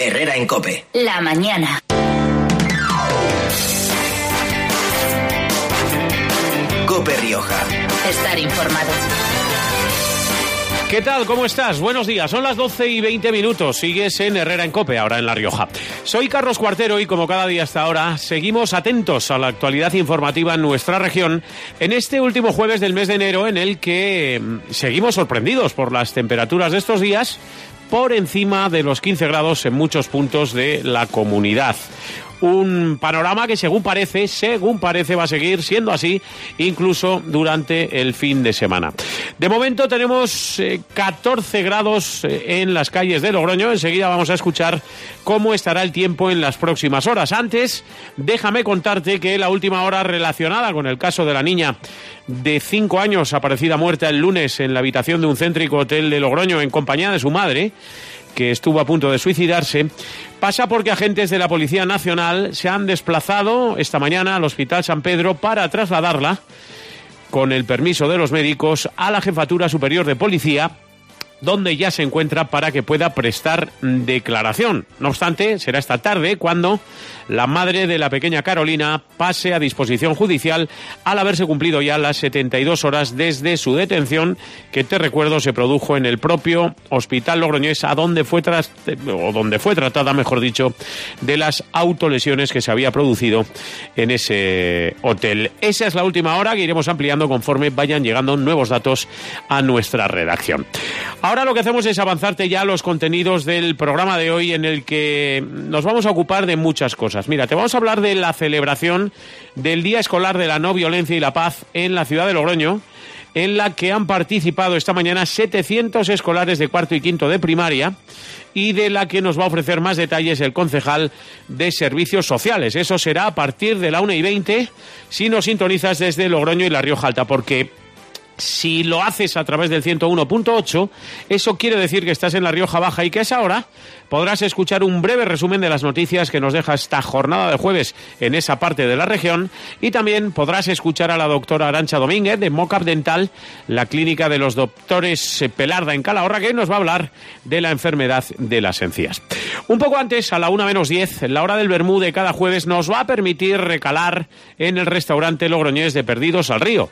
Herrera en COPE. La mañana. COPE Rioja. Estar informado. ¿Qué tal? ¿Cómo estás? Buenos días. Son las 12:20. Sigues en Herrera en COPE, ahora en La Rioja. Soy Carlos Cuartero y como cada día hasta ahora, seguimos atentos a la actualidad informativa en nuestra región en este último jueves del mes de enero, en el que seguimos sorprendidos por las temperaturas de estos días, por encima de los 15 grados en muchos puntos de la comunidad. Un panorama que según parece va a seguir siendo así incluso durante el fin de semana. De momento tenemos 14 grados en las calles de Logroño. Enseguida vamos a escuchar cómo estará el tiempo en las próximas horas. Antes, déjame contarte que la última hora relacionada con el caso de la niña de 5 años aparecida muerta el lunes en la habitación de un céntrico hotel de Logroño en compañía de su madre, que estuvo a punto de suicidarse, pasa porque agentes de la Policía Nacional se han desplazado esta mañana al Hospital San Pedro para trasladarla, con el permiso de los médicos, a la Jefatura Superior de Policía, donde ya se encuentra para que pueda prestar declaración. No obstante, será esta tarde cuando la madre de la pequeña Carolina pase a disposición judicial al haberse cumplido ya las 72 horas desde su detención, que te recuerdo se produjo en el propio Hospital Logroñés, donde fue tratada, mejor dicho, de las autolesiones que se había producido en ese hotel. Esa es la última hora que iremos ampliando conforme vayan llegando nuevos datos a nuestra redacción. Ahora lo que hacemos es avanzarte ya los contenidos del programa de hoy, en el que nos vamos a ocupar de muchas cosas. Mira, te vamos a hablar de la celebración del Día Escolar de la No Violencia y la Paz en la ciudad de Logroño, en la que han participado esta mañana 700 escolares de cuarto y quinto de primaria, y de la que nos va a ofrecer más detalles el concejal de Servicios Sociales. Eso será a partir de la 1:20, si nos sintonizas desde Logroño y La Rioja Alta, porque si lo haces a través del 101.8, eso quiere decir que estás en La Rioja Baja y que a esa hora podrás escuchar un breve resumen de las noticias que nos deja esta jornada de jueves en esa parte de la región, y también podrás escuchar a la doctora Arantxa Domínguez de Mocap Dental, la clínica de los doctores Pelarda en Calahorra, que nos va a hablar de la enfermedad de las encías. Un poco antes, a la 1:10, la hora del vermú de cada jueves nos va a permitir recalar en el restaurante logroñés de Perdidos al Río.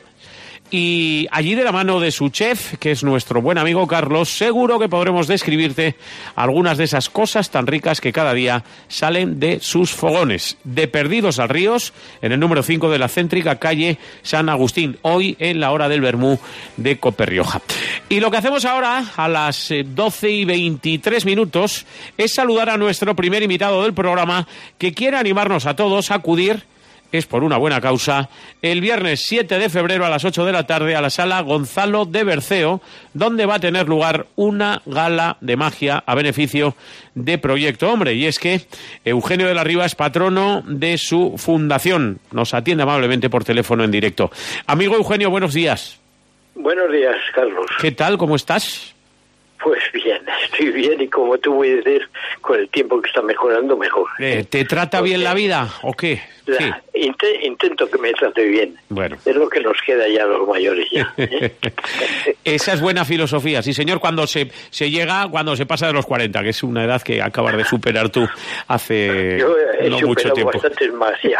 Y allí, de la mano de su chef, que es nuestro buen amigo Carlos, seguro que podremos describirte algunas de esas cosas tan ricas que cada día salen de sus fogones. De Perdidos al Ríos, en el número 5 de la céntrica calle San Agustín, hoy en la hora del vermú de COPE Rioja. Y lo que hacemos ahora, a las 12:23, es saludar a nuestro primer invitado del programa, que quiere animarnos a todos a acudir, es por una buena causa, el viernes 7 de febrero a las 8 de la tarde a la sala Gonzalo de Berceo, donde va a tener lugar una gala de magia a beneficio de Proyecto Hombre. Y es que Eugenio de la Riva es patrono de su fundación. Nos atiende amablemente por teléfono en directo. Amigo Eugenio, buenos días. Buenos días, Carlos. ¿Qué tal? ¿Cómo estás? Pues bien, estoy bien, y como tú voy a decir, con el tiempo que está mejorando, mejor. ¿Te trata bien la vida o qué? Sí. Intento que me trate bien. Bueno. Es lo que nos queda ya a los mayores ya. Esa es buena filosofía, sí señor, cuando se pasa de los 40, que es una edad que acabas de superar tú hace no mucho tiempo. Yo he superado bastantes más ya.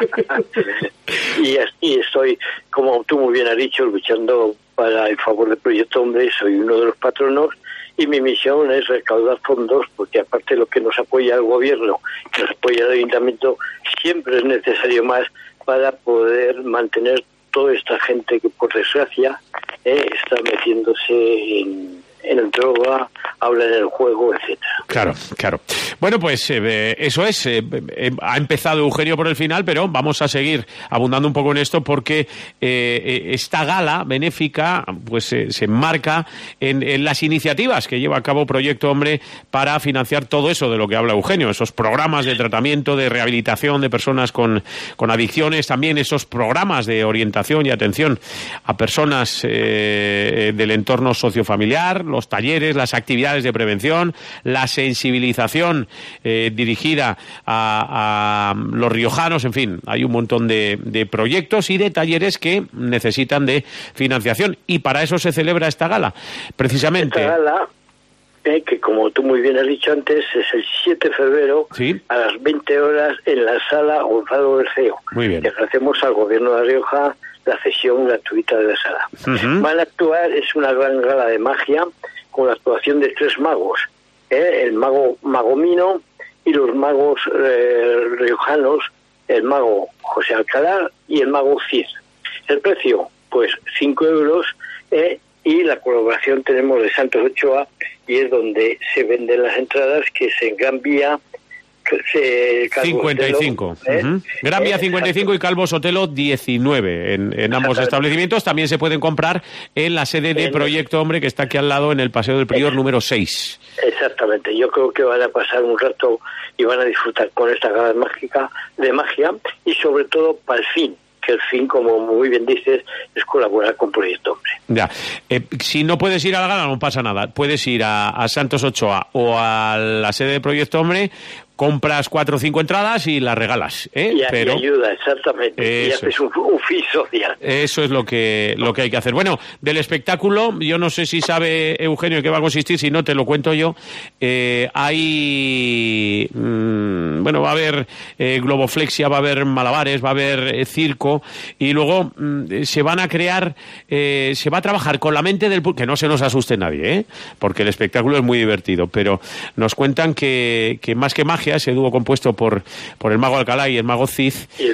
Y estoy, como tú muy bien has dicho, luchando para el favor del Proyecto Hombre. Soy uno de los patronos, y mi misión es recaudar fondos, porque aparte de lo que nos apoya el gobierno, que nos apoya el ayuntamiento, siempre es necesario más para poder mantener toda esta gente que, por desgracia, está metiéndose en el droga, habla en el juego, etcétera. Claro. Bueno, pues eso es. Ha empezado Eugenio por el final, pero vamos a seguir abundando un poco en esto, porque esta gala benéfica pues se enmarca en las iniciativas que lleva a cabo Proyecto Hombre para financiar todo eso de lo que habla Eugenio, esos programas de tratamiento, de rehabilitación de personas con adicciones, también esos programas de orientación y atención a personas del entorno sociofamiliar, los talleres, las actividades de prevención, la sensibilización dirigida a los riojanos, en fin, hay un montón de proyectos y de talleres que necesitan de financiación, y para eso se celebra esta gala, precisamente. Esta gala que como tú muy bien has dicho antes, es el 7 de febrero a las 20 horas en la sala Gonzalo Berceo. Muy bien. Le agradecemos al Gobierno de La Rioja la cesión gratuita de la sala. Van a actuar, es una gran gala de magia, con la actuación de 3 magos, el mago Mino y los magos riojanos, el mago José Alcalá y el mago Cid. El precio, pues 5 euros, y la colaboración tenemos de Santos Ochoa, y es donde se venden las entradas, que es en Gran Vía 55. Gran Vía 55 y Calvo Sotelo 19 en ambos establecimientos. También se pueden comprar en la sede de Proyecto Hombre, que está aquí al lado en el Paseo del Prior número 6. Exactamente, yo creo que van a pasar un rato y van a disfrutar con esta gala de magia, y sobre todo para el fin, que el fin, como muy bien dices, es colaborar con Proyecto Hombre. Ya, si no puedes ir a la gala no pasa nada, puedes ir a Santos Ochoa o a la sede de Proyecto Hombre, compras 4 o 5 entradas y las regalas, Pero ayuda, exactamente, y haces un fin social. Eso es lo que hay que hacer. Bueno, del espectáculo, yo no sé si sabe Eugenio en qué va a consistir, si no te lo cuento yo. Hay va a haber globoflexia, va a haber malabares, va a haber circo, y luego se van a crear, se va a trabajar con la mente del público, que no se nos asuste nadie, porque el espectáculo es muy divertido, pero nos cuentan que más que magia, ese dúo compuesto por el mago Alcalá y el mago Cid,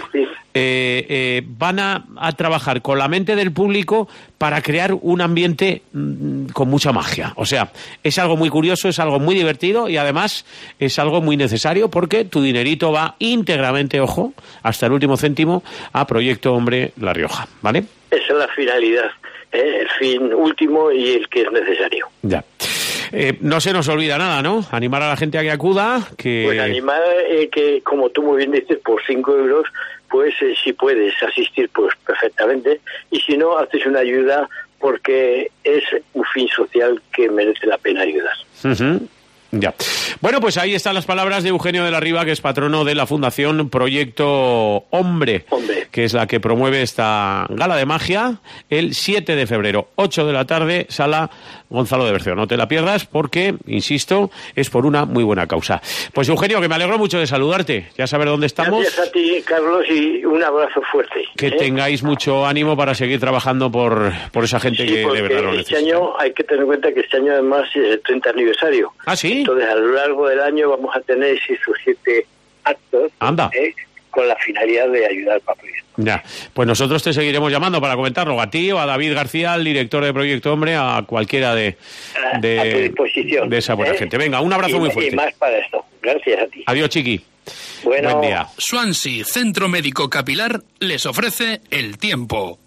van a trabajar con la mente del público para crear un ambiente con mucha magia. O sea, es algo muy curioso, es algo muy divertido, y además es algo muy necesario, porque tu dinerito va íntegramente, ojo, hasta el último céntimo, a Proyecto Hombre La Rioja, ¿vale? Esa es la finalidad, el fin último y el que es necesario. Ya. No se nos olvida nada, ¿no? Animar a la gente a que acuda, Pues animar, que como tú muy bien dices, por 5 euros, pues si puedes asistir, pues perfectamente, y si no, haces una ayuda, porque es un fin social que merece la pena ayudar. Ya. Bueno, pues ahí están las palabras de Eugenio de la Riva, que es patrono de la Fundación Proyecto Hombre, que es la que promueve esta gala de magia el 7 de febrero, 8 de la tarde, sala Gonzalo de Berceo. No te la pierdas, porque, insisto, es por una muy buena causa. Pues Eugenio, que me alegro mucho de saludarte, ya saber dónde estamos. Gracias a ti, Carlos, y un abrazo fuerte. Que tengáis mucho ánimo para seguir trabajando por esa gente que de verdad lo necesita. Este año hay que tener en cuenta que este año además es el 30 aniversario. ¿Ah, sí? Entonces, a lo largo del año vamos a tener 6 o 7 actos. Anda. Con la finalidad de ayudar para Proyecto. Ya, pues nosotros te seguiremos llamando para comentarlo, a ti o a David García, el director de Proyecto Hombre, a cualquiera de a tu disposición, de esa buena gente. Venga, un abrazo muy fuerte. Y más para esto. Gracias a ti. Adiós, Chiqui. Bueno. Buen día. Swansea Centro Médico Capilar les ofrece el tiempo.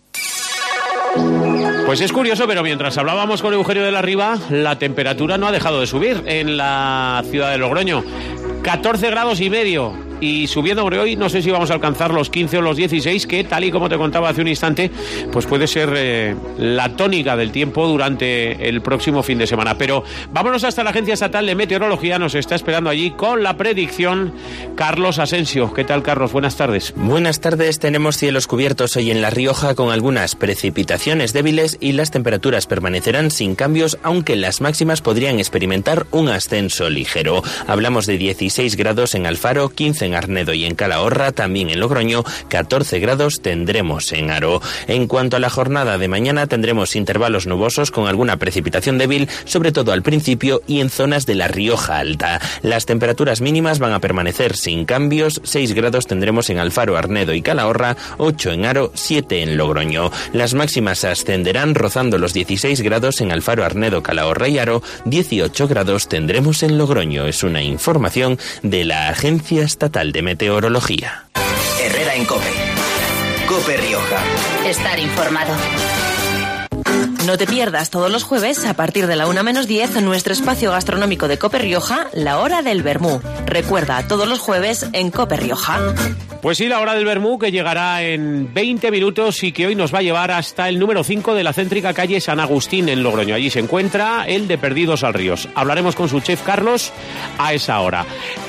Pues es curioso, pero mientras hablábamos con Eugenio de la Riva, la temperatura no ha dejado de subir en la ciudad de Logroño. 14 grados y medio. Y subiendo por hoy, no sé si vamos a alcanzar los 15 o los 16, que tal y como te contaba hace un instante, pues puede ser la tónica del tiempo durante el próximo fin de semana. Pero vámonos hasta la Agencia Estatal de Meteorología, nos está esperando allí con la predicción Carlos Asensio. ¿Qué tal, Carlos? Buenas tardes. Buenas tardes, tenemos cielos cubiertos hoy en La Rioja con algunas precipitaciones débiles y las temperaturas permanecerán sin cambios, aunque las máximas podrían experimentar un ascenso ligero. Hablamos de 16 grados en Alfaro, 15 en Arnedo y en Calahorra, también en Logroño, 14 grados tendremos en Haro. En cuanto a la jornada de mañana, tendremos intervalos nubosos con alguna precipitación débil, sobre todo al principio y en zonas de La Rioja Alta. Las temperaturas mínimas van a permanecer sin cambios, 6 grados tendremos en Alfaro, Arnedo y Calahorra, 8 en Haro, 7 en Logroño. Las máximas ascenderán rozando los 16 grados en Alfaro, Arnedo, Calahorra y Haro, 18 grados tendremos en Logroño. Es una información de la Agencia Estatal de Meteorología. Herrera en COPE. COPE Rioja. Estar informado. No te pierdas todos los jueves, a partir de la 1:10, nuestro espacio gastronómico de COPE Rioja, La Hora del Vermú. Recuerda, todos los jueves en COPE Rioja. Pues sí, la hora del vermú, que llegará en 20 minutos y que hoy nos va a llevar hasta el número 5 de la céntrica calle San Agustín en Logroño. Allí se encuentra el de Perdidos al Ríos. Hablaremos con su chef Carlos a esa hora.